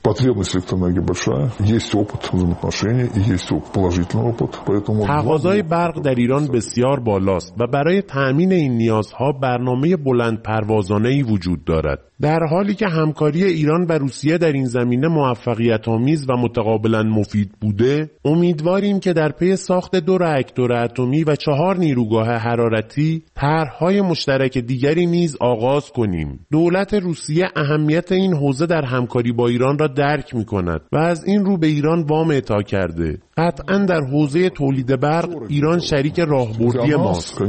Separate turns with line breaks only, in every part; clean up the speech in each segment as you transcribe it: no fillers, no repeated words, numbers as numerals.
Потребность электроэнергии большая, есть опыт взаимоотношений и есть положительный опыт, поэтому
تقاضای برق در ایران بسیار بالاست و برای تأمین این نیازها برنامه بلند پروازانه‌ای وجود دارد. در حالی که همکاری ایران و روسیه در این زمینه موفقیت‌آمیز و متقابلاً مفید بوده، امیدواریم که در پی ساخت 2 راکتور اتمی و 4 نیروگاه حرارتی، طرح‌های مشترک دیگری نیز آغاز کنیم. دولت روسیه اهمیت این حوزه در همکاری با ایران را درک می‌کند و از این رو به ایران وام اعطا کرده. قطعاً در حوزه تولید برق ایران شریک راهبردی ماست.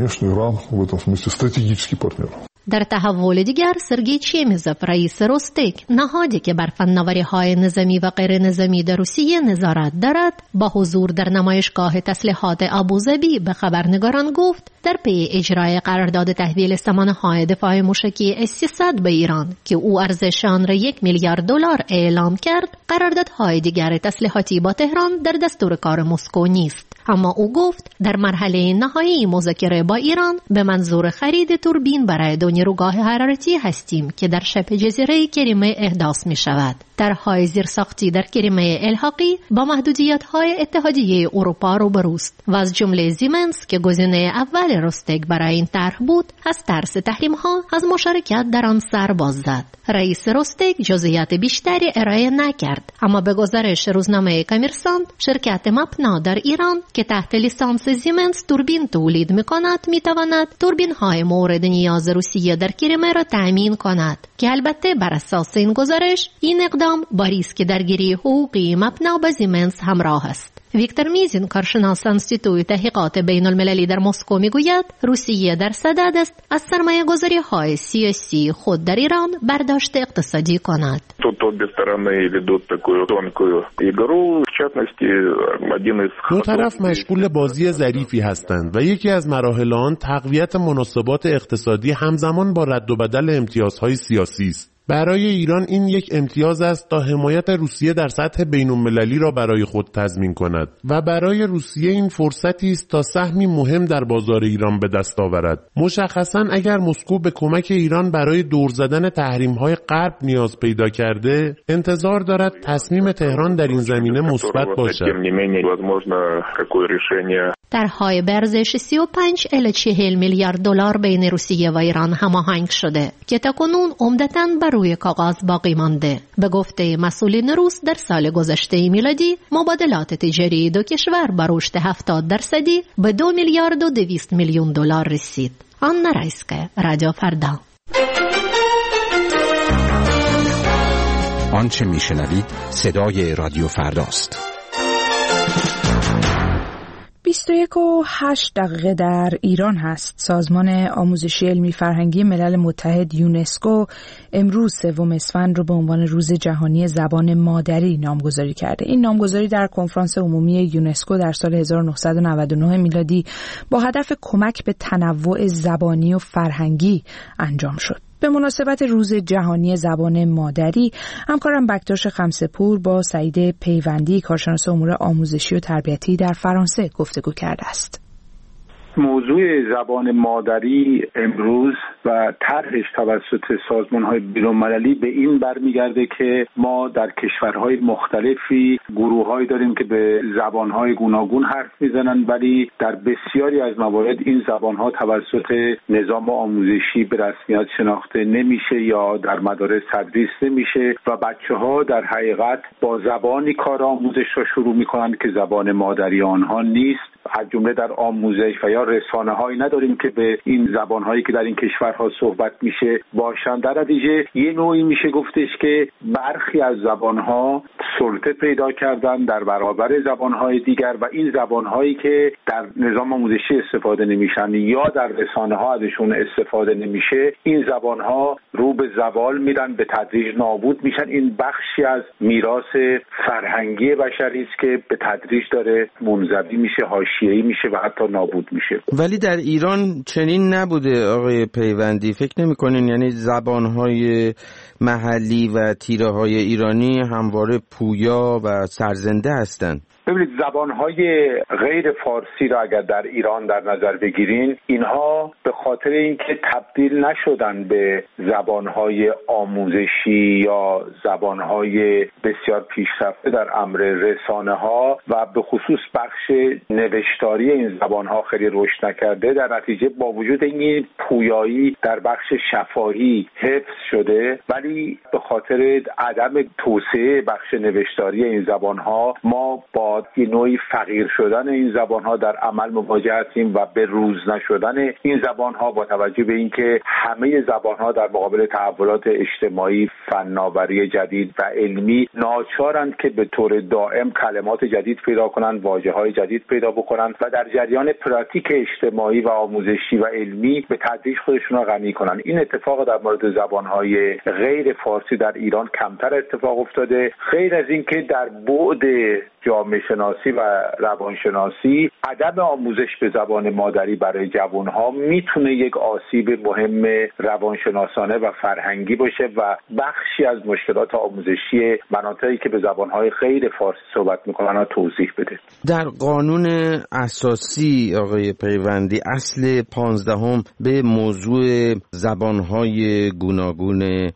در تحول دیگر سرگئی چمیزوف رئیس روستک، نهادی که بر فناوری‌های نظامی و غیر نظامی در روسیه نظارت دارد، با حضور در نمایشگاه تسلیحات ابوظبی به خبرنگاران گفت در پی اجرای قرارداد تحویل سامانه‌های دفاع موشکی S-300 به ایران که او ارزش آن را $1 میلیارد اعلام کرد، قراردادهای دیگر تسلیحاتی با تهران در دستور کار مسکو نیست. اما او گفت در مرحله نهایی مذاکره با ایران به منظور خرید توربین برای 2 نیروگاه حرارتی هستیم که در شبه جزیره کریمه احداث می شود. طرح‌های زیرساختی در کریمه الحاقی با محدودیت‌های اتحادیه اروپا روبروست و از جمله زیمنس که گزینه اول روستک برای این طرح بود، از ترس تحریم‌ها از مشارکت در آن سر باز زد. رئیس روستک جزئیات بیشتری ارائه نکرد، اما به گزارش روزنامه کامرسانت، شرکت مپنا در ایران که تحت لیسانس زیمنس توربین تولید می‌کند می‌تواند توربین‌های مورد نیاز روسیه در کریمه را تأمین کند که البته بر اساس این گزارش این اقدام با ریسک درگیری حقوقی مپنا با زیمنس همراه است. ویکتور میزین، کارشناس انستیتوی تحقیقات بین المللی در مسکو میگوید روسیه در صدد است از سرمایه گذاری های سیاسی خود در ایران برداشت اقتصادی کند.
دو طرف مشغول بازی ظریفی هستند و یکی از مراحل آن تقویت مناسبات اقتصادی همزمان با رد و بدل امتیازهای سیاسی است. برای ایران این یک امتیاز است تا حمایت روسیه در سطح بین‌المللی را برای خود تضمین کند و برای روسیه این فرصتی است تا سهمی مهم در بازار ایران به دست آورد. مشخصاً اگر مسکو به کمک ایران برای دور زدن تحریم‌های غرب نیاز پیدا کرده، انتظار دارد تصمیم تهران در این زمینه مثبت باشد.
طرح‌های به ارزش 35 الی 40 میلیارد دلار بین روسیه و ایران هماهنگ شده که تاکنون عمدتاً بر روی کاغذ باقی مانده. به گفته مسئولین روس در سال گذشته میلادی مبادلات تجاری دو کشور با رشد 70% به 2 میلیارد و 200 میلیون دلار رسید. آنا رایسکه، رادیو فردا.
آنچه میشنوید صدای رادیو فرداست.
21:08 در ایران هست. سازمان آموزشی علمی فرهنگی ملل متحد یونسکو امروز 3 اسفند رو به عنوان روز جهانی زبان مادری نامگذاری کرده. این نامگذاری در کنفرانس عمومی یونسکو در سال 1999 میلادی با هدف کمک به تنوع زبانی و فرهنگی انجام شد. به مناسبت روز جهانی زبان مادری، همکارم بکتاش خمسه‌پور با سعید پیوندی، کارشناس امور آموزشی و تربیتی در فرانسه گفتگو کرده است.
موضوع زبان مادری امروز و طرحش توسط سازمان‌های بین‌المللی به این برمیگرده که ما در کشورهای مختلفی گروه‌هایی داریم که به زبان‌های گوناگون حرف میزنن، ولی در بسیاری از موارد این زبان‌ها توسط نظام آموزشی به رسمیت شناخته نمیشه یا در مدارس تدریس نمیشه و بچه‌ها در حقیقت با زبانی کار آموزش را شروع می‌کنند که زبان مادری آنها نیست. از جمله در آموزش و یا رسانه‌هایی نداریم که به این زبان‌هایی که در این کشورها صحبت میشه باشند. در نتیجه یه نوعی میشه گفتش که برخی از زبان‌ها سلطه پیدا کردن در برابر زبان‌های دیگر و این زبان‌هایی که در نظام آموزشی استفاده نمیشن یا در رسانه‌ها ازشون استفاده نمیشه، این زبان‌ها رو به زوال میرن، به تدریج نابود میشن. این بخشی از میراث فرهنگی بشری است که به تدریج داره منزوی میشه، حاشیه‌ای میشه و حتی نابود میشه.
ولی در ایران چنین نبوده آقای پیوندی، فکر نمی‌کنین یعنی زبان‌های محلی و تیره‌های ایرانی همواره پویا و سرزنده هستند؟
ببینید زبانهای غیر فارسی را اگر در ایران در نظر بگیرین، اینها به خاطر اینکه تبدیل نشدن به زبانهای آموزشی یا زبانهای بسیار پیشرفته در امر رسانه ها و به خصوص بخش نوشتاری این زبانها خیلی رشد نکرده، در نتیجه با وجود این پویایی در بخش شفاهی حفظ شده، ولی به خاطر عدم توسعه بخش نوشتاری این زبانها ما با نوعی فقیر شدن این زبانها در عمل مواجه هستیم و به روز نشدن این زبانها با توجه به اینکه همه زبانها در مقابل تحولات اجتماعی، فناوری جدید و علمی ناچارند که به طور دائم کلمات جدید پیدا کنند، واژه‌های جدید پیدا بکنند و در جریان پراتیک اجتماعی و آموزشی و علمی به تدریج خودشون را غنی کنند. این اتفاق در مورد زبانهای غیر فارسی در ایران کمتر اتفاق افتاده، غیر از اینکه در بعد جامعه شناسی و روانشناسی عدم آموزش به زبان مادری برای جوانها میتونه یک آسیب مهم روانشناسانه و فرهنگی باشه و بخشی از مشکلات آموزشی مناطقی که به زبانهای غیر فارسی صحبت میکنن را توضیح بده.
در قانون اساسی آقای پیوندی اصل 15 به موضوع زبانهای گوناگون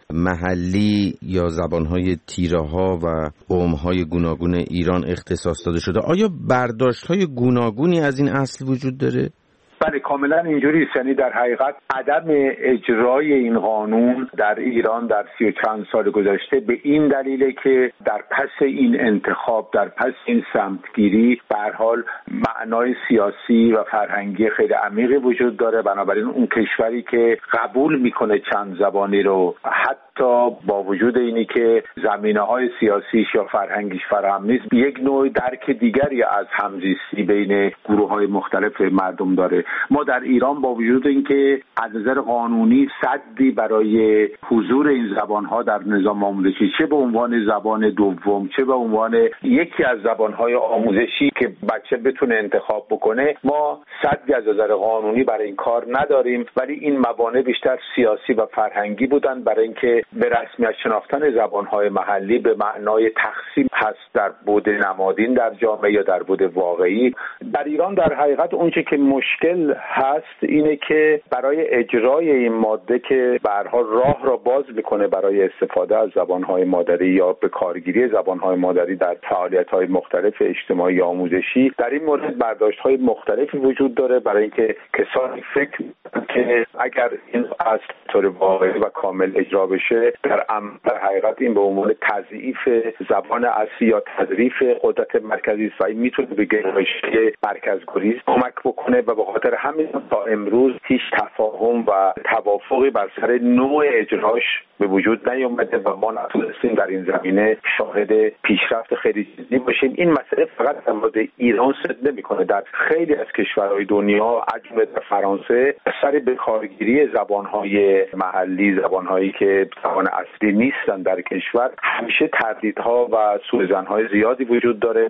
محلی یا زبانهای تیره‌ها و قوم‌های گوناگون ایران اختصاص داده شده. آیا برداشت‌های گوناگونی از این اصل وجود داره؟
بله، کاملا اینجوری است. یعنی در حقیقت عدم اجرای این قانون در ایران در 30 و چند سال گذشته به این دلیله که در پس این انتخاب، در پس این سمتگیری به هر حال معنای سیاسی و فرهنگی خیلی عمیقی وجود داره. بنابراین اون کشوری که قبول میکنه چند زبانی رو، حتی با وجود اینی که زمینه‌های سیاسیش یا فرهنگیش فراهم نیست، یک نوع درک دیگری از همزیستی بین گروه‌های مختلف مردم داره. ما در ایران با وجود اینکه از نظر قانونی سدی برای حضور این زبان‌ها در نظام آموزشی، چه به عنوان زبان دوم چه به عنوان یکی از زبان‌های آموزشی که بچه بتونه انتخاب بکنه، ما سدی از نظر قانونی برای این کار نداریم، ولی این موانع بیشتر سیاسی و فرهنگی بودن برای اینکه به رسمیت شناختن زبان‌های محلی به معنای تقسیم هست در بعد نمادین در جامعه یا در بعد واقعی. در ایران در حقیقت اونچه که مشکل هست اینه که برای اجرای این ماده که به هر حال راه را باز میکنه برای استفاده از زبان‌های مادری یا به کارگیری زبان‌های مادری در فعالیت‌های مختلف اجتماعی یا آموزشی، در این مورد برداشت‌های مختلفی وجود داره برای اینکه کسانی فکر که اگر این از طور واقعی و کامل اجرا بشه در حقیقت این به عنوان تضعیف زبان اصلی یا تضعیف قدرت مرکزی است و این میتونه به گرایش مرکزگریز کمک بکنه و به خاطر همین تا امروز هیچ تفاهم و توافقی بر سر نوع اجراش به وجود نیامده و ما نتونستیم در این زمینه شاهد پیشرفت خیلی جدی باشیم. این مسئله فقط در مورد ایران صدق نمی‌کنه، در خیلی از کشورهای دنیا از جمله در فرانسه اثر به کارگیری زبان‌های محلی، زبان‌هایی که زبان اصلی نیستن در کشور، همیشه تردیدها و سوءظن‌های زیادی وجود داره.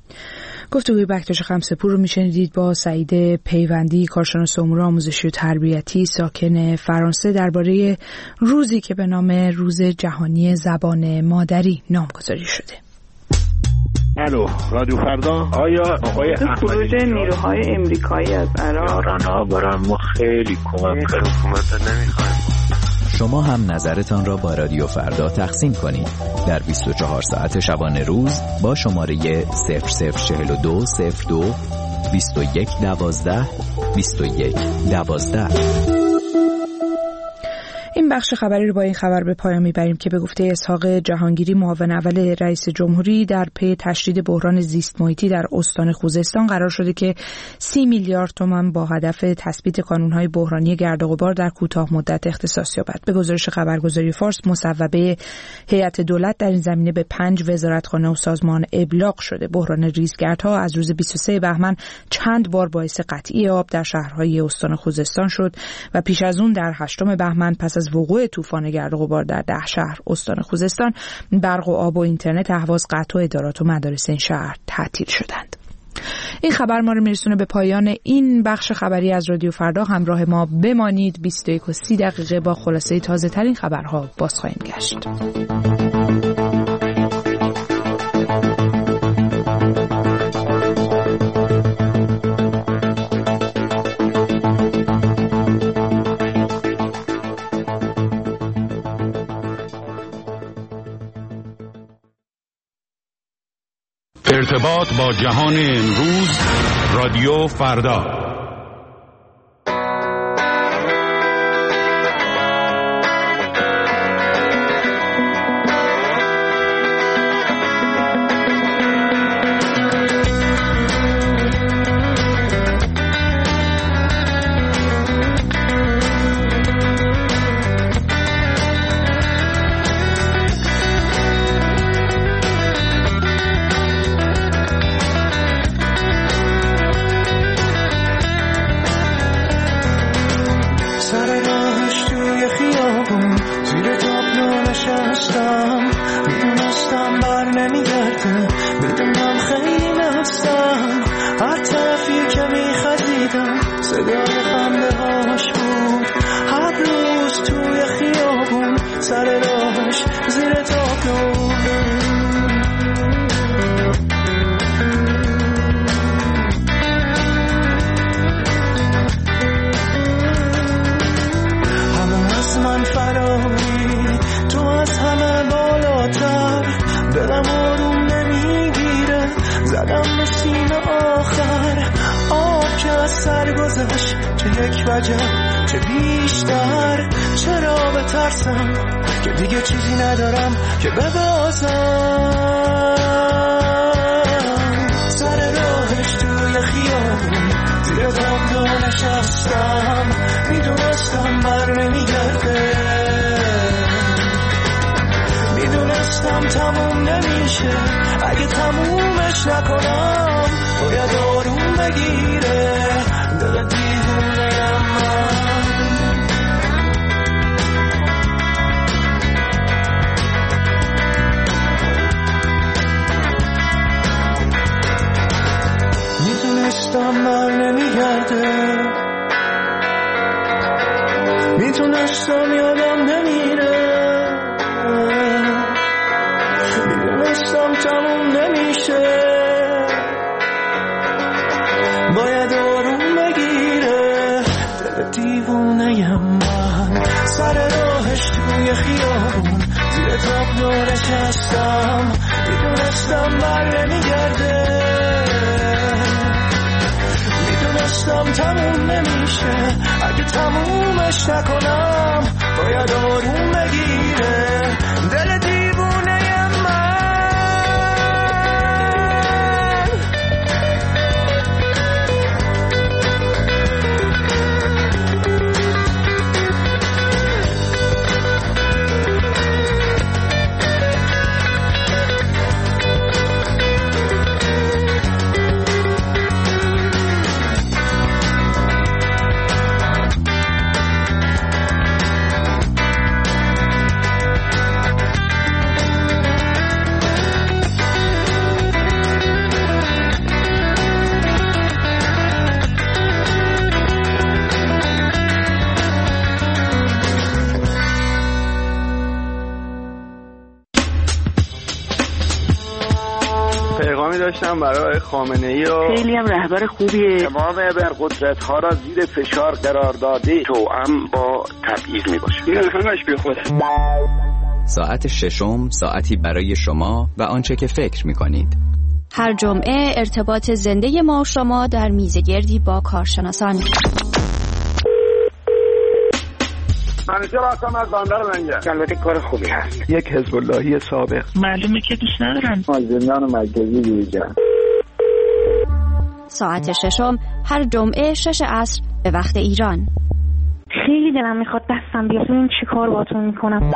گفتگوی بکتاش خمسه‌پور رو میشنیدید با سعید پیوندی، کارشناس امور آموزشی و تربیتی ساکن فرانسه، درباره روزی که به نام روز جهانی زبان مادری نامگذاری شده.
الو، رادیو فردا. آیا آقای
خروج نیروهای امریکایی از عراق
رانا برام ما خیلی کمک کرد. حکومت نمیخوایم.
شما هم نظرتان را با رادیو فردا تقسیم کنید در 24 ساعت شبانه روز با شماره 0042 02 21 12 21 12.
این بخش خبری رو با این خبر به پایان میبریم که به گفته اسحاق جهانگیری، معاون اول رئیس جمهوری، در پی تشدید بحران زیست محیطی در استان خوزستان قرار شده که 30 میلیارد تومان با هدف تثبیت کانون‌های بحرانی گرد و غبار در کوتاه مدت اختصاص یابد. به گزارش خبرگزاری فارس، مصوبه هیئت دولت در این زمینه به 5 وزارتخانه و سازمان ابلاغ شده. بحران ریزگردها از روز 23 بهمن چند بار باعث قطعی آب در شهرهای استان خوزستان شد و پیش از اون در 8 بهمن پس از وقوع طوفان گرد و غبار در 10 شهر استان خوزستان، برق و آب و اینترنت اهواز قطع و ادارات و مدارس این شهر تعطیل شدند. این خبر ما رو میرسونه به پایان این بخش خبری از رادیو فردا. همراه ما بمانید. 21:30 با خلاصه تازه ترین خبرها باز خواهیم گشت.
ارتباط با جهان امروز، رادیو فردا.
میتونستم یادم نمیره، میدونستم تموم نمیشه، باید آروم بگیره دل دیوونه‌یم من. سر راهش توی خیابون زیر تابلو نشستم، میدونستم بر نمیگرده، میدونستم تموم نمیشه، اگه تمومش نکنم باید آروم بگیره دل دیوونه‌یم من.
داشتم برای خامنه‌ای و
خیلی هم رهبر خوبیه.
تمام ابرقدرت‌ها را زیر فشار قرار داده، توأم با تبعیض میباشه. این همش بی خوده.
ساعت ششم، ساعتی برای شما و آنچه که فکر می‌کنید.
هر جمعه ارتباط زنده ما و شما در میزگردی با کارشناسان.
منیجر هستم از بندر منجر. البته کار خوبی هست.
یک حزب اللهی سابق.
معلومه که دوست ندارن.
زندان مرکزی دیجان.
ساعت ششم هر جمعه 6 عصر به وقت ایران.
خیلی دلم میخواد دستم بیاد ببینم چی کار باهاتون میکنم.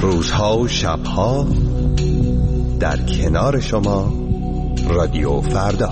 روزها و شبها در کنار شما رادیو فردا.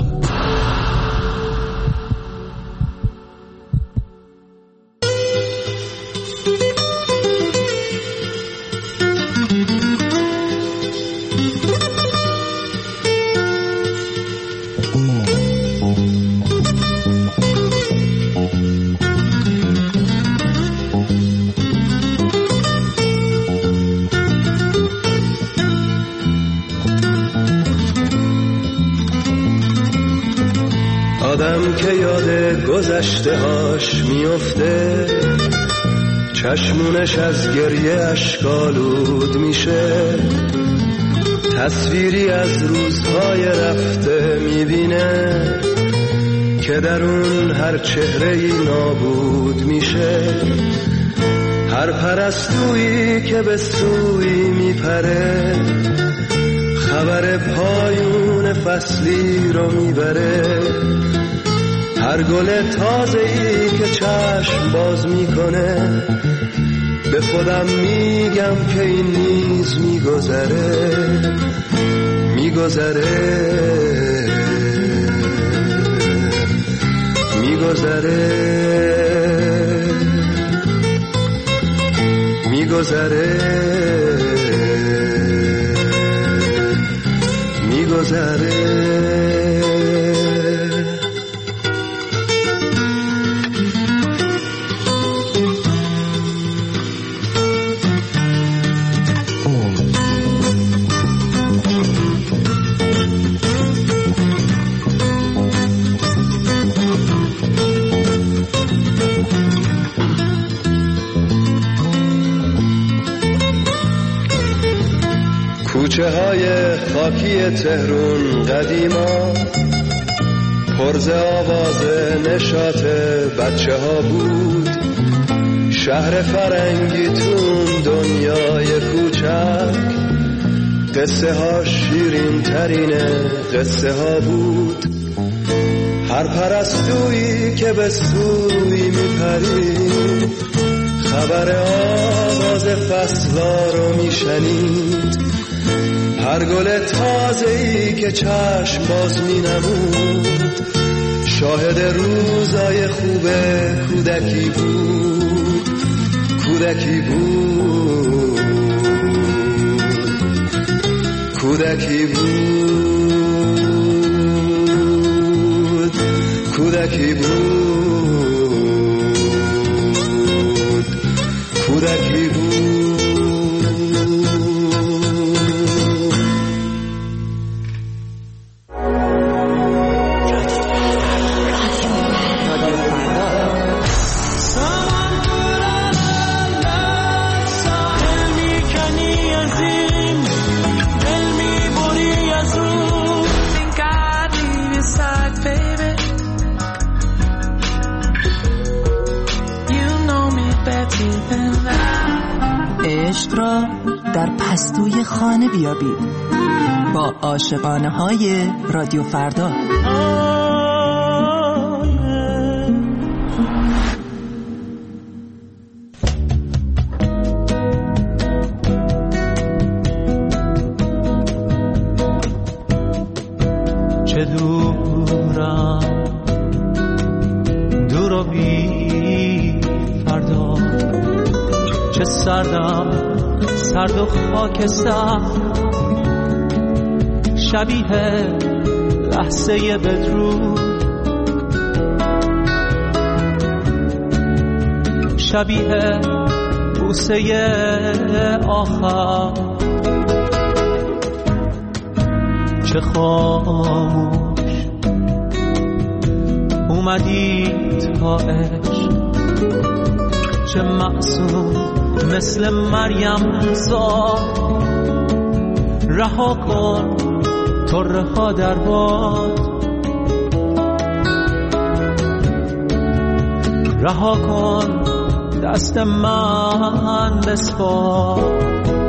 آدم که یاد گذشته هاش میفته، چشمونش از گریه اشکالود میشه، تصویری از روزهای رفته میبینه که در اون هر چهره‌ای نابود میشه. هر پرستویی که به سوی میپره، خبر پایون فصلی رو میبره. هر گل تازه‌ای که چشم باز میکنه، به خودم میگم که این نیز میگذره، میگذره، میگذره، میگذره، میگذره. کوچه های خاکی تهرون قدیما پرز آواز نشاط بچه ها بود. شهر فرنگی تون دنیای کوچک، قصه ها شیرین ترین قصه ها بود. هر پرستویی که به سوی میپرید، خبر آواز فصلا رو میشنید. هر گل تازه‌ای که چشم باز می‌نمود، شاهد روزای خوب کودکی بود، کودکی بود، کودکی بود، کودکی بود، کودکی بود.
عشق را در پستوی خانه بیابید با عاشقانه های رادیو فردا.
چه دورم دور و بی فردا، چه سردم سرد و خاکستر، شبیه لحظه بدرود، شبیه بوسه آخر. چه خاموش اومدی تا عشق، چه معصوم مثل مریم زاد. رها کن طره ها در باد، رها کن دست من بسپار.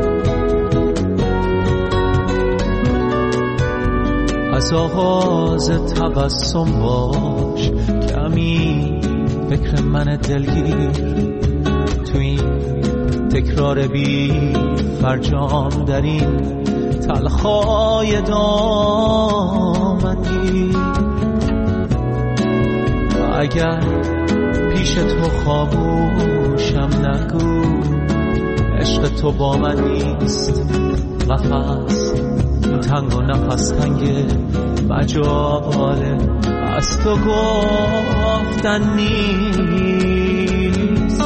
از آغاز تبسم باش، کمی فکر من دلگیر تو این تکرار بی
فرجام در این تلخای دامنی. اگر پیش تو خاموشم نگو، عشق تو با من نیست قفس تنگ و نفس تنگ مجاله از تو گفتن نیست.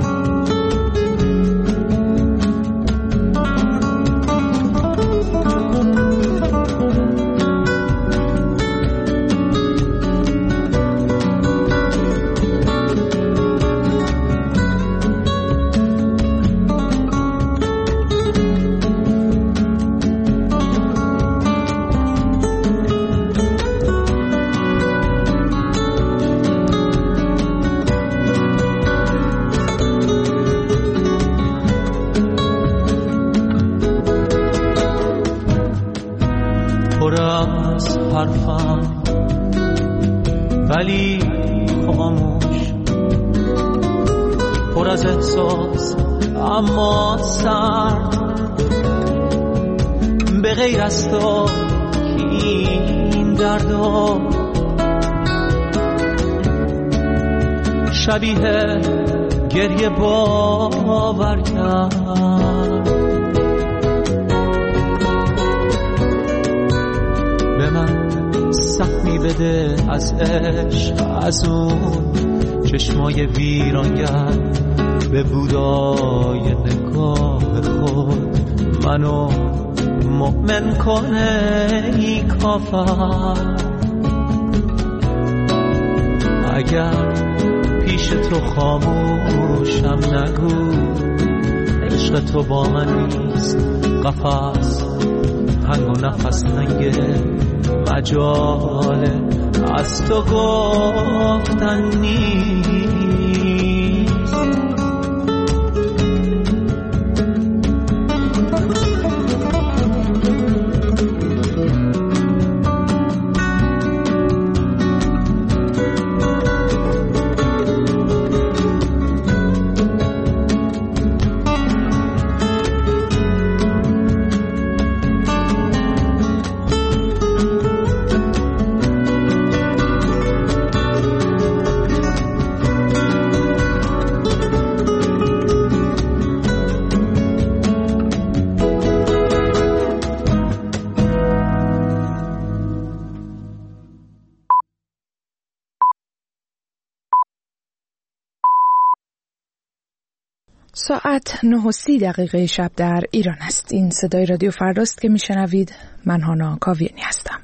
ولی خاموش، پر از احساس اما سرد، به غیر از تو این دردا شبیه گریه باور کرد. به من سهمی بده از عشق، از اون چشمای ویرانگر، به بودای نگاه خود منو مؤمن کنه ای کافر. اگر پیش تو خاموشم نگو، عشق تو با من نیست قفس تنگ و نفس تنگه مجاله از تو گفتن نیست.
ساعت 9:30 شب در ایران است. این صدای رادیو فرداست که میشنوید. من هانا کاویانی هستم.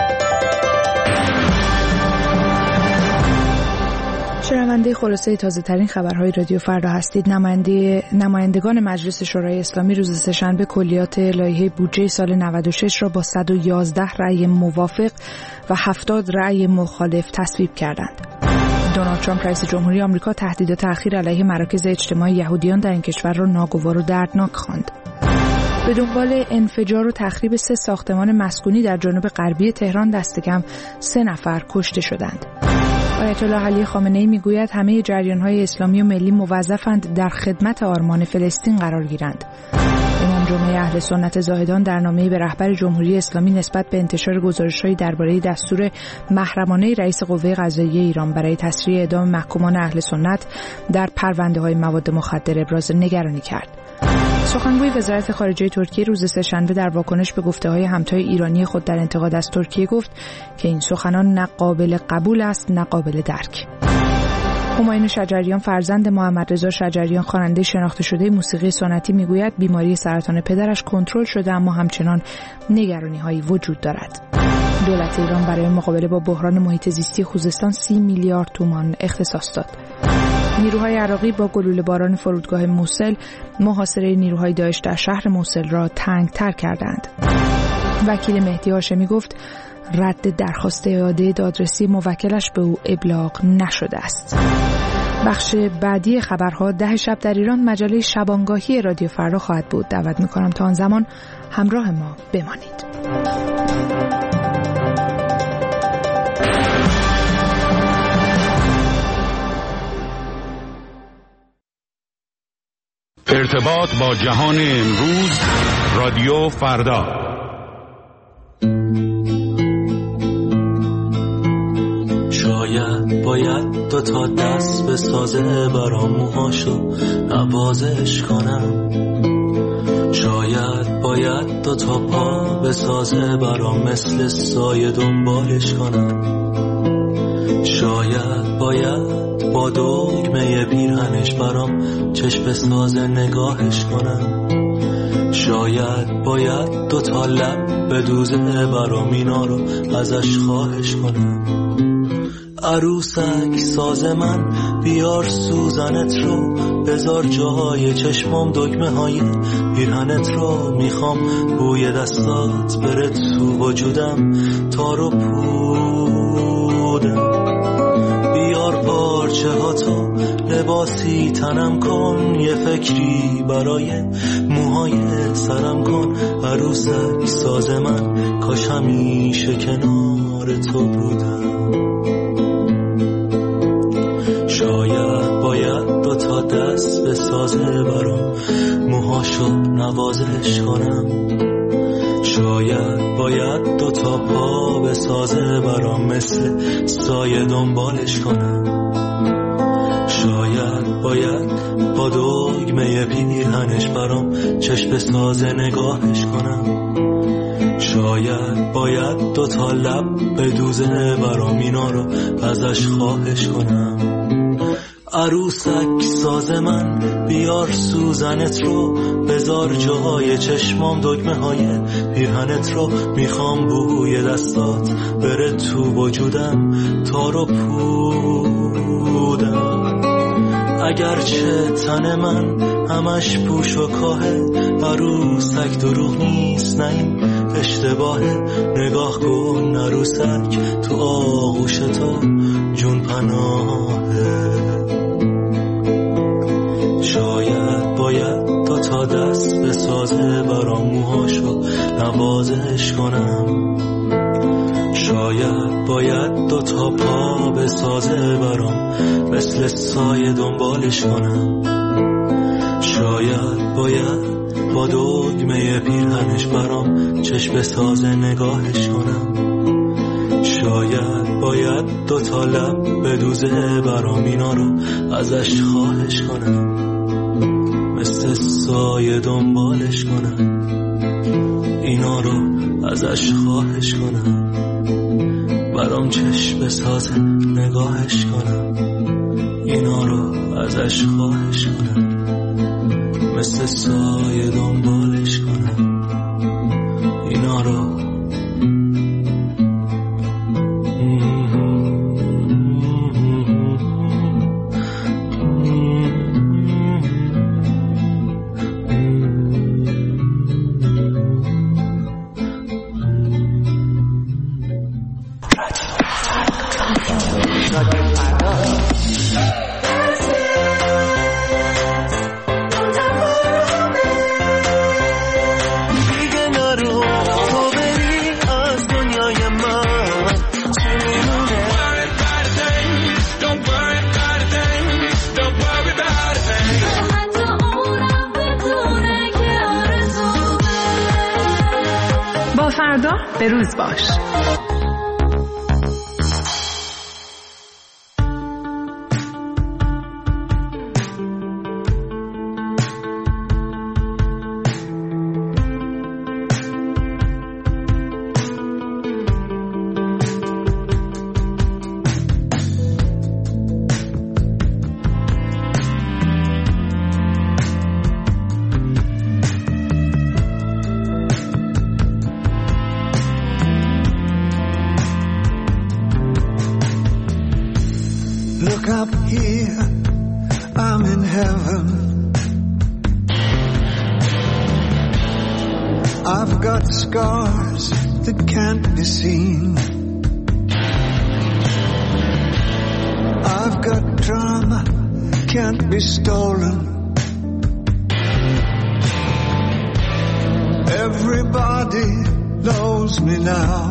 شنونده خلاصه تازه ترین خبرهای رادیو فردا هستید. نمایندگان مجلس شورای اسلامی روز سه‌شنبه کلیات لایحه بودجه سال 96 را با 111 رأی موافق و 70 رأی مخالف تصویب کردند. دونالد ترامپ رئیس جمهوری آمریکا تهدید تأخیر علیه مراکز اجتماعی یهودیان در این کشور را ناگوار و دردناک خواند. به دنبال انفجار و تخریب 3 ساختمان مسکونی در جنوب غربی تهران دست کم 3 نفر کشته شدند. آیت الله علی خامنه‌ای میگوید همه جریان‌های اسلامی و ملی موظفند در خدمت آرمان فلسطین قرار گیرند. امام جمعه اهل سنت زاهدان در نامه‌ای به رهبر جمهوری اسلامی نسبت به انتشار گزارش‌هایی درباره دستور محرمانه رئیس قوه قضاییه ایران برای تسریع اعدام محکومان اهل سنت در پرونده‌های مواد مخدر ابراز نگرانی کرد. سخنگوی وزارت خارجه ترکیه روز سه‌شنبه در واکنش به گفته‌های همتای ایرانی خود در انتقاد از ترکیه گفت که این سخنان نه قابل قبول است نه قابل درک. همایون شجریان فرزند محمد رضا شجریان خواننده شناخته شده موسیقی سنتی میگوید بیماری سرطان پدرش کنترل شده اما همچنان نگرانی‌هایی وجود دارد. دولت ایران برای مقابله با بحران محیط زیستی خوزستان 30 میلیارد تومان اختصاص داد. نیروهای عراقی با گلوله باران فرودگاه موصل محاصره نیروهای داعش در شهر موصل را تنگ‌تر کردند. وکیل مهدی هاشمی گفت رد درخواست اعاده دادرسی موکلش به او ابلاغ نشده است. بخش بعدی خبرها 10 شب در ایران مجله شبانگاهی رادیو فردا خواهد بود. دعوت می‌کنم تا آن زمان همراه ما بمانید.
ارتباط با جهان امروز، رادیو فردا.
شاید باید 2 تا دست بسازه برام موهاشو نوازش کنم، شاید باید 2 تا پا بسازه برام مثل سایه دنبالش کنم، شاید باید با دگمه پیرهنش برام چشم بسازه نگاهش کنم، شاید باید 2 تا لب بدوزه برام اینا رو ازش خواهش کنم. عروسک ساز من بیار سوزنت رو، بذار جای چشمم دگمه های پیرهنت رو، میخوام بوی دستات بره تو وجودم تا رو پودم، بیار پارچه ها تو لباسی تنم کن، یه فکری برای موهای سرم کن. عروسک ساز من کاش همیشه کنار تو بودم. شاید باید 2 تا دست بسازه برام موهاشو نوازش کنم، شاید باید 2 تا پا بسازه برام مثل سایه دنبالش کنم، شاید باید با دگمه پیرهنش برام چشم بسازه نگاهش کنم، شاید باید 2 تا لب بدوزه برام اینا رو ازش خواهش کنم. عروسک ساز من بیار سوزنت رو، بذار جاهای چشمام دگمه های پیرهنت رو، میخوام بوی دستات بره تو وجودم تا رو پودم. اگرچه تن من همش پوش و کاهه، عروسک دروغ نیست نه این اشتباهه، نگاه کن عروسک تو آغوش تو جون پناهه. شاید باید 2 تا دست بسازه برام موهاشو نوازش کنم، شاید باید 2 تا پا بسازه برام مثل سایه دنبالش کنم، شاید باید با دگمه پیرهنش برام چشم بسازه نگاهش کنم، شاید باید 2 تا لب بدوزه برام اینا رو ازش خواهش کنم، مثل سایه دنبالش کنم، اینا رو ازش خواهش کنم، برام چشم بسازه نگاهش کنم، اینا رو ازش خواهش کنم، مثل سایه دنبالش کنم، اینا رو
فردا به روز باش.
Look up here, I'm in heaven. I've got scars that can't be seen. I've got drama, can't be stolen. Everybody knows me now.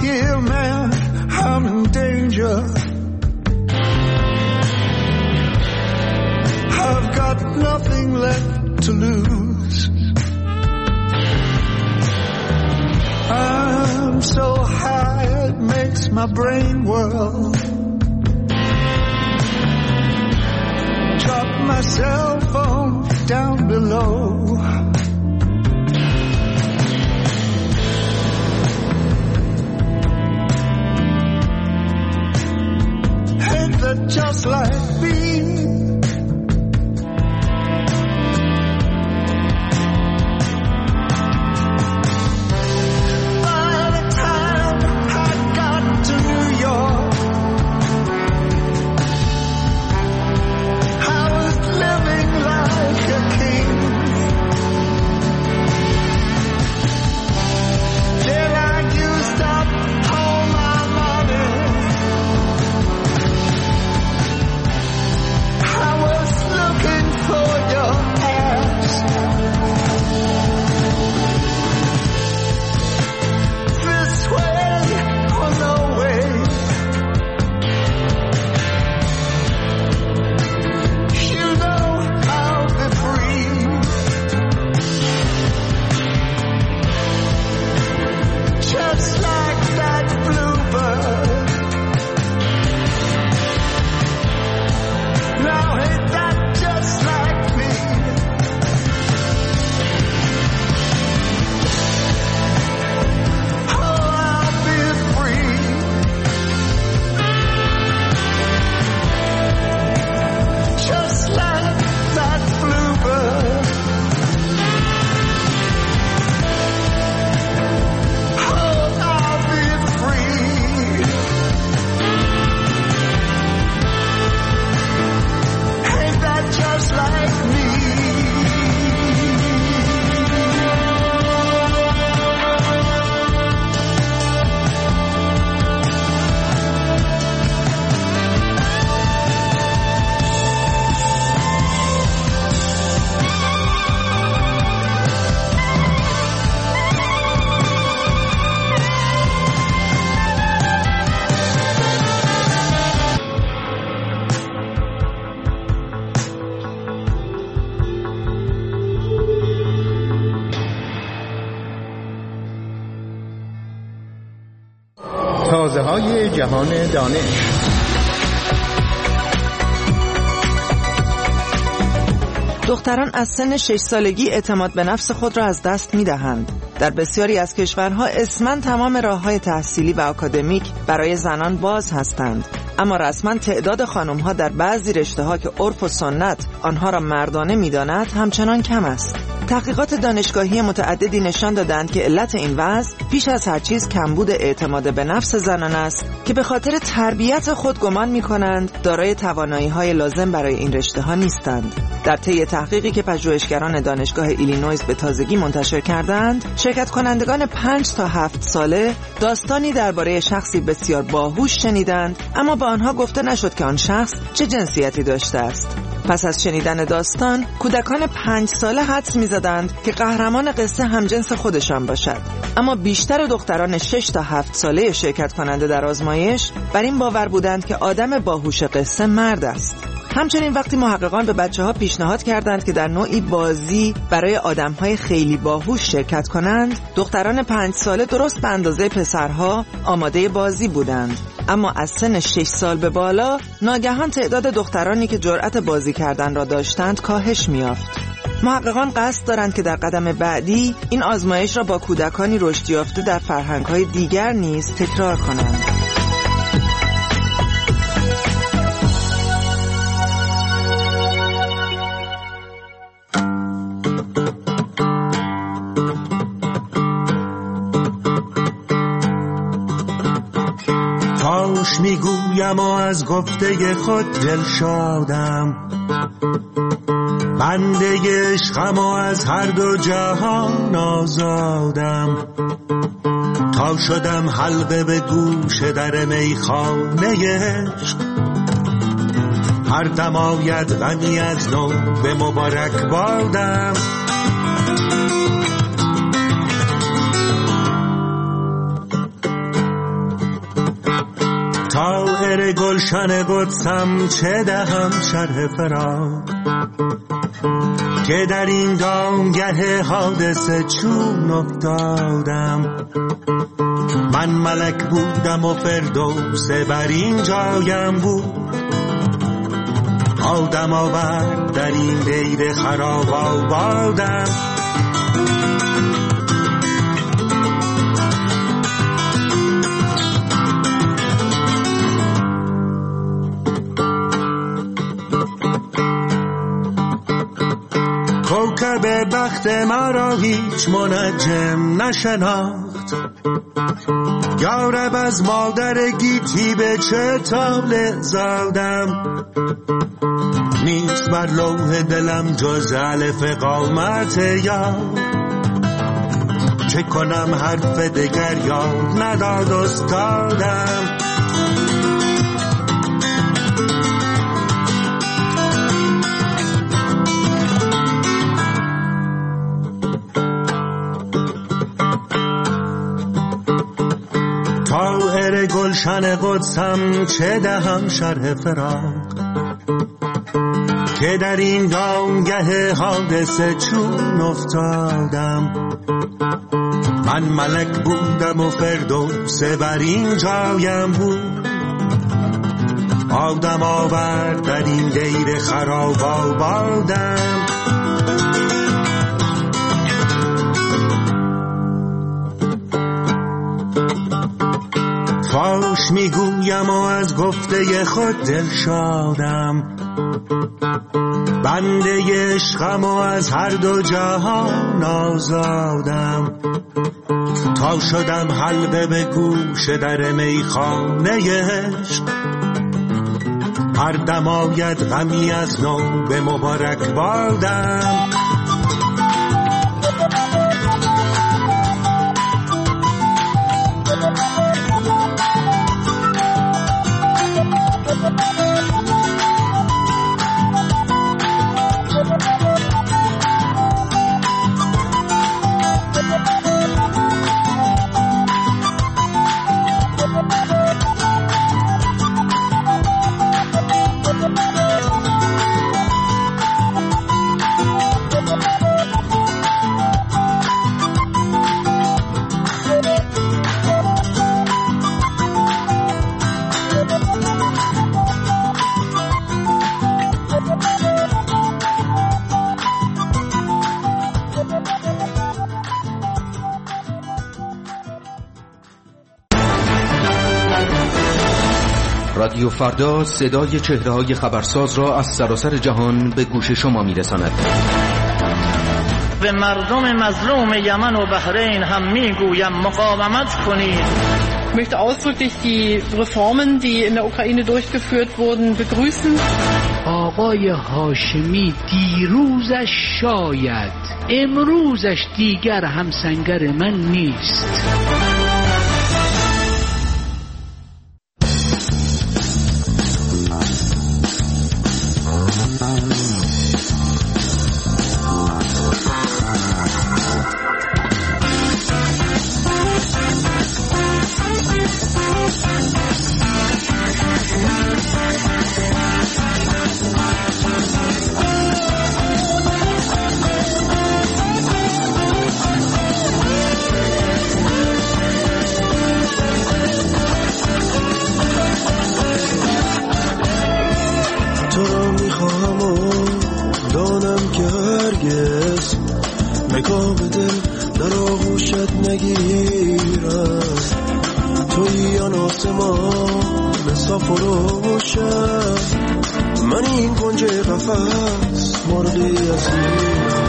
here, man, I'm in danger. I've got nothing left to lose. I'm so high it makes my brain whirl. Drop my cell phone down below. Ain't that just like me?
تازه‌های جهان دانش.
دختران از سن 6 سالگی اعتماد به نفس خود را از دست می‌دهند. در بسیاری از کشورها اسماً تمام راه‌های تحصیلی و آکادمیک برای زنان باز هستند، اما رسما تعداد خانم‌ها در بعضی رشته‌ها که عرف و سنت آنها را مردانه می‌داند همچنان کم است. تحقیقات دانشگاهی متعددی نشان دادند که علت این وضع پیش از هر چیز کمبود اعتماد به نفس زنان است که به خاطر تربیت خود گمان می‌کنند دارای توانایی‌های لازم برای این رشته‌ها نیستند. در طی تحقیقی که پژوهشگران دانشگاه ایلینویز به تازگی منتشر کردند، شرکت کنندگان 5 تا 7 ساله داستانی درباره شخصی بسیار باهوش شنیدند، اما به آنها گفته نشد که آن شخص چه جنسیتی داشته است. پس از شنیدن داستان، کودکان 5 ساله حدس می‌زدند که قهرمان قصه همجنس خودشان باشد. اما بیشتر دختران 6 تا 7 ساله شرکت کننده در آزمایش بر این باور بودند که آدم باهوش قصه مرد است. همچنین وقتی محققان به بچه‌ها پیشنهاد کردند که در نوعی بازی برای آدم‌های خیلی باهوش شرکت کنند، دختران 5 ساله درست به اندازه پسرها آماده بازی بودند. اما از سن 6 سال به بالا ناگهان تعداد دخترانی که جرأت بازی کردن را داشتند کاهش می‌یافت. محققان قصد دارند که در قدم بعدی این آزمایش را با کودکانی رشد یافته در فرهنگ‌های دیگر نیز تکرار کنند.
کاش میگویم و از گفته خود دل شادم، بنده عشقم و از هر دو جهان آزادم، تا شدم حلقه به گوش در میخانه عشق، هر دم آید غمی از نو به مبارک بادم. طائر گلشن قدسم چه دهم شرح فراق، که در این دامگه حادثه چون افتادم. من ملک بودم و فردوس بر این جایم بود، آدم آورد در این دیر خراب آبادم. کوکب بخت مرا هیچ منجم نشناخت، یارب از مادر گیتی به چه طاله زادم. نیست بر لوح دلم جز الف قامت یاد، چه کنم حرف دگر یاد نداد استادم. طائر گلشن قدسم چه دهم شرح فراق، که در این دامگه حادثه چون افتادم. من ملک بودم و فردوس بر این جایم بود، آدم آورد در این دیر خراب آبادم. فاش میگویم و از گفته خود دل شادم، بنده عشقم و از هر دو جهان آزادم. تا شدم حلقه به گوش در میخانه عشق، هر دم آید غمی از نو به مبارک بادم.
رادیو فردا صدای چهره‌های خبرساز را از سراسر جهان به گوش شما می‌رساند.
به مردم مظلوم یمن و بحرین هم میگویم مقاومت کنید.
Ich möchte ausdrücklich die Reformen, die in der Ukraine durchgeführt wurden, begrüßen.
آقای هاشمی دیروزش شاید، امروزش دیگر همسنگر من نیست.
نگاه دل در آغوشت نگیرم، توی آن آسمان صاف و روشن، من این کنج قفس مرغی اسیرم.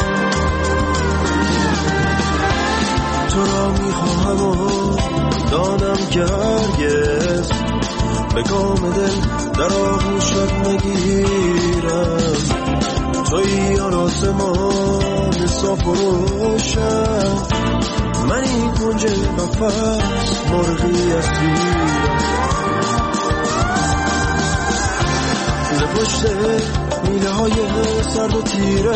تو را میخواهم و دانم که هرگز به کام دل در آغوشت نگیرم، توی آن آسمان صاف و روشن، من این کنج قفس مرغی اسیرم. ز پشت میله های سرد و تیره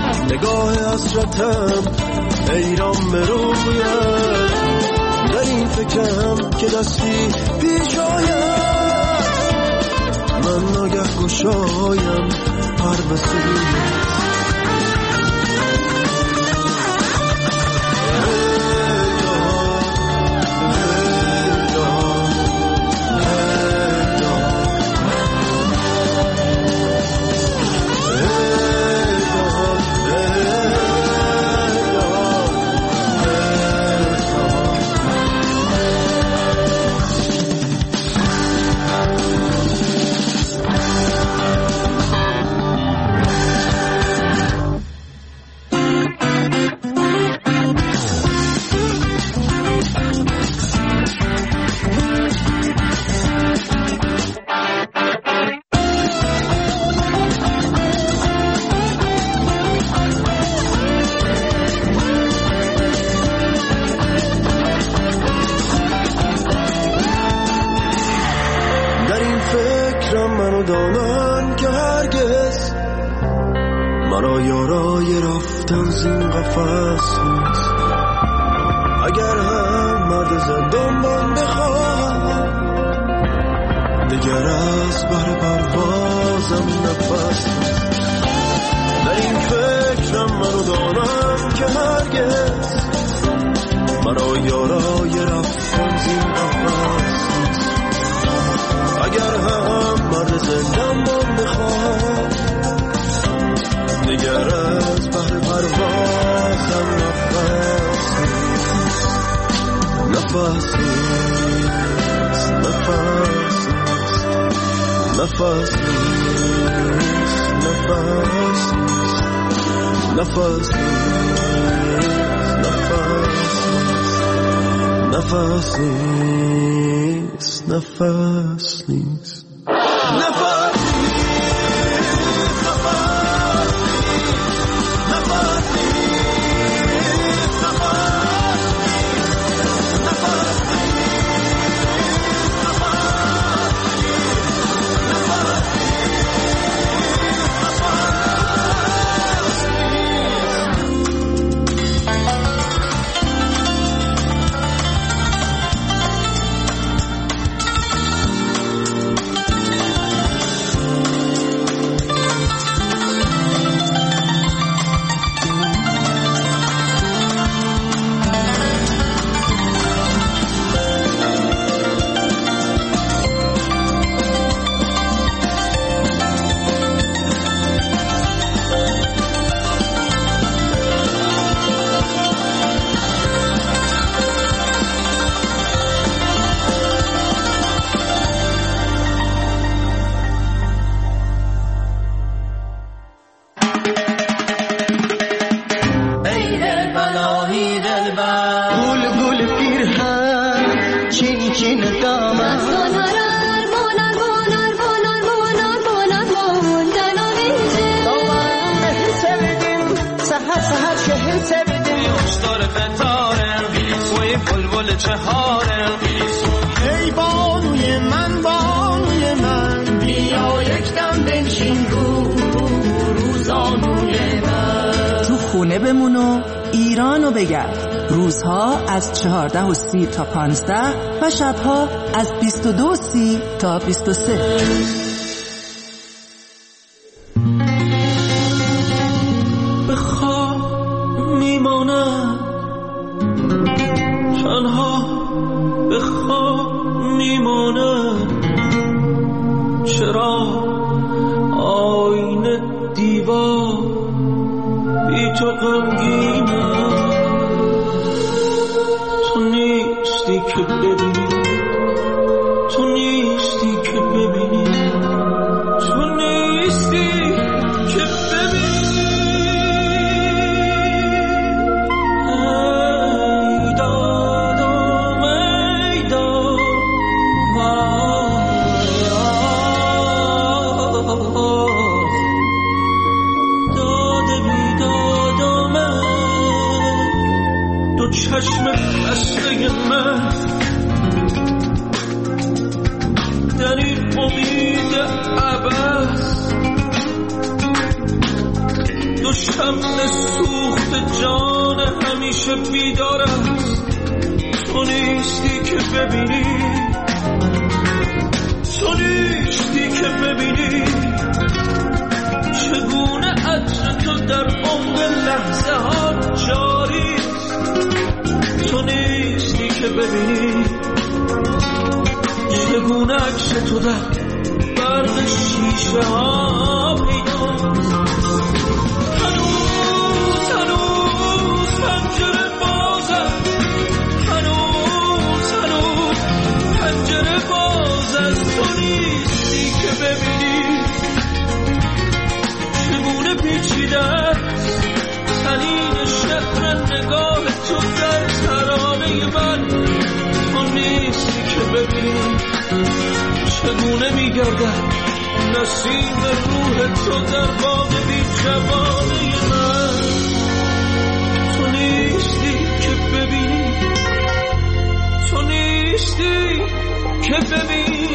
نگاه حسرتم حیران به رویت، در این شکم که دستی پیش آیم، من ناگه گشایم پر بسوی دانم که هرگز مرا یارای رفتن زین قفس نیست. اگر هم مرد زندان من بخواهم دیگر از بر پروازم نفس نیست. در این فکرم منو دانم که هرگز مرا یارای رفتن زین قفس نیست. اگر هم مرد زندان من بخوام دیگر از بحر پروازم نفس نیست. نفس نیست.
ای بانوی من بیا یکدم بنشین روزانوی من.
تو خونه بمون و ایرانو بگرد. روزها از 14:30 تا 15 و شبها از 22:30 تا 23.
چشم خسته من در این امید عبث، دو شمع سوخت جان همیشه بیدار است
تو نیستی که ببینی، تو نیستی که ببینی چگونه عطر تو در عمق لحظه ها جاری. تو نیستی که ببینی چگونه عکس تو در برق شیشه ها پیداست. هنوز پنجره بازم، هنوز پنجره باز است. تو نیستی که ببینی چگونه پیچیده است سنین شعر نگاه تو در ترانه من. تو نیستی که ببینی چگونه میگردد نسیم روح تو در باغ بی جوانه من. تو نیستی که ببینی، تو نیستی که ببینی.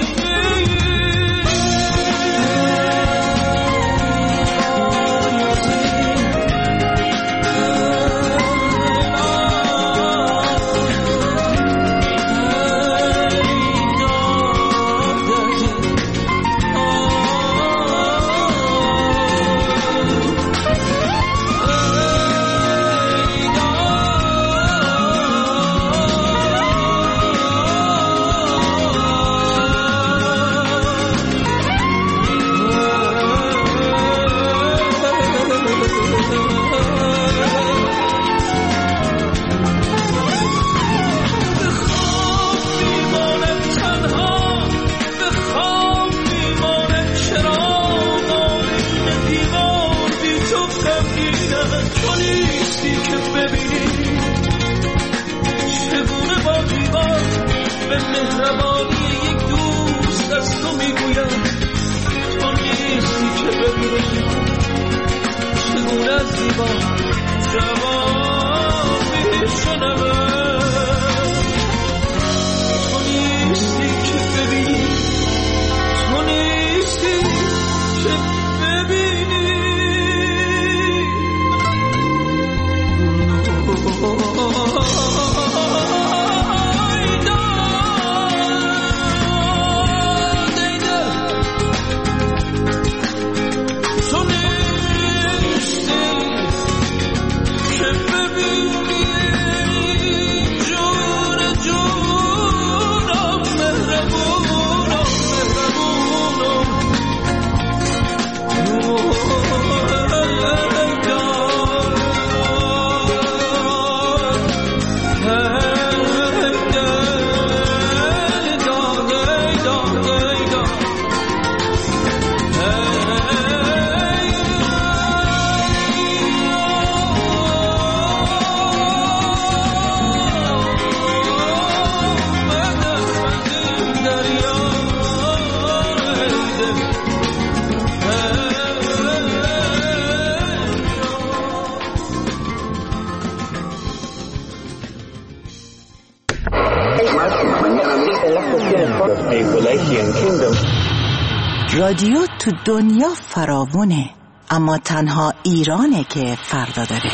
رادیو تو دنیا فراوونه، اما تنها ایرانه که فردا داره.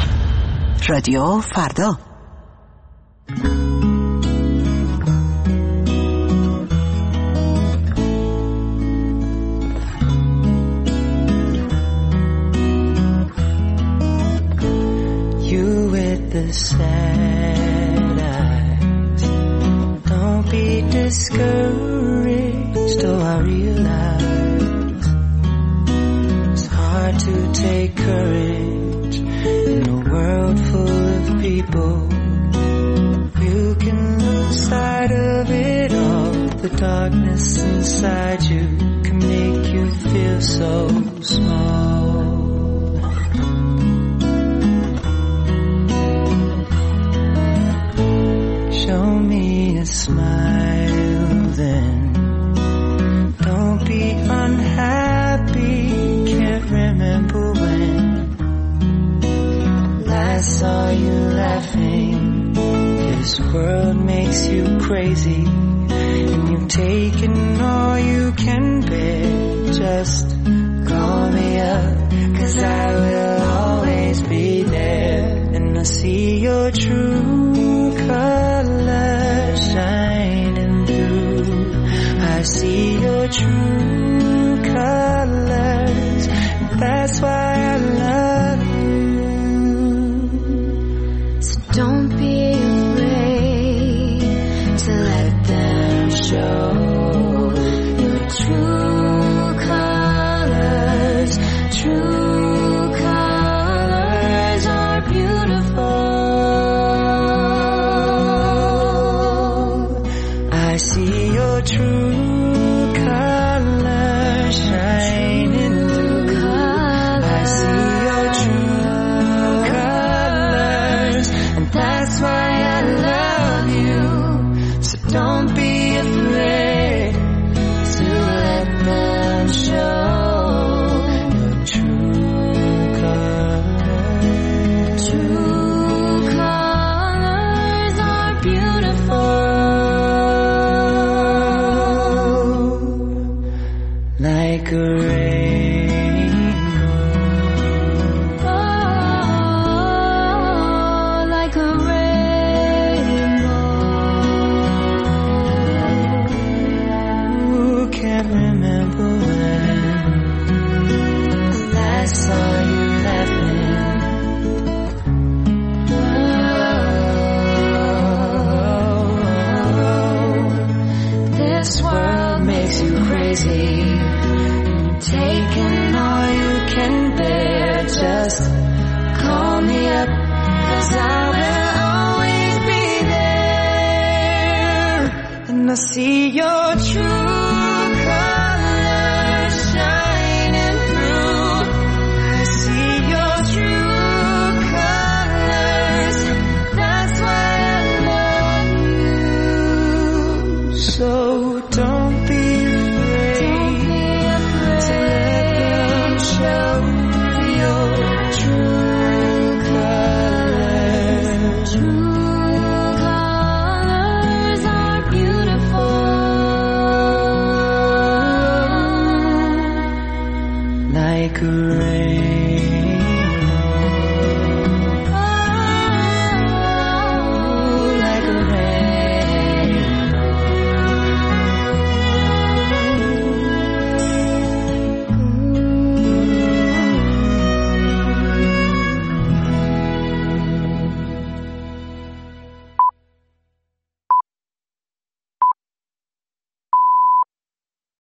رادیو فردا.
You with the sad eyes, don't be discouraged, though I realize it's hard to take courage in a world full of people. You can lose sight of it all. The darkness inside you can make you feel so small. Show me a smile then. Don't be unhappy. Can't remember when last saw you laughing. This world makes you crazy, and you've taken all you can bear. Just call me up, 'cause I will always be there. And I see your true color. I see your true colors. That's why I love you. So don't be afraid to let them show your true colors. True colors are beautiful. I see your true colors shining through. I see your true colors, and that's why I love you. So don't be afraid to let them show your true colors. True colors are beautiful. Like a rainbow, oh, like a rainbow. Who can't remember when last saw you laughing? Oh, this world makes you crazy. Taking all you can bear, just call me up, 'cause I will always be there. And I see your true